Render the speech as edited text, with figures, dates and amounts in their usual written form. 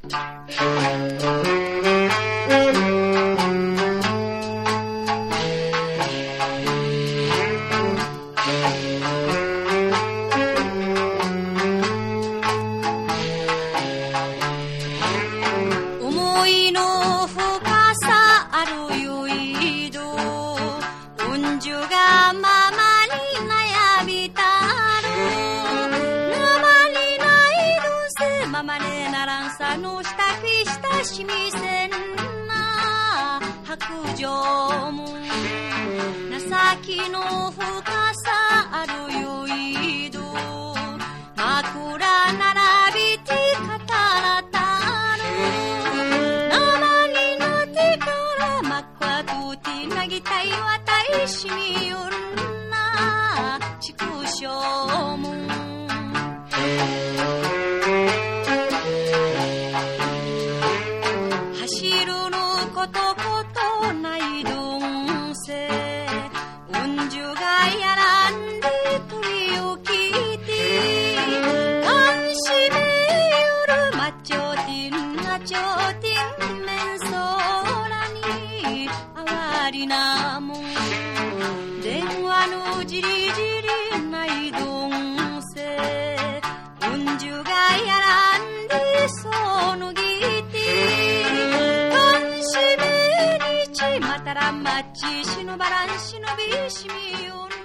思いの深さあるよいどうんじゅがままに悩みたるなまにないどんせままねならんさのしたきしたしみせんな白状も情きの深さあるよいど枕並びて語らたなぎたいわたいしみよんなちくしょうも走るのことことないどんせうんじゅがやらんで鳥を聞いて安心めよるまちょてんなちょてんめんそらにありなもん電話のじりじりないどんせうんじゅがやらんでそのぎてかんしめにちまたらまちしのばらんしのびしみよ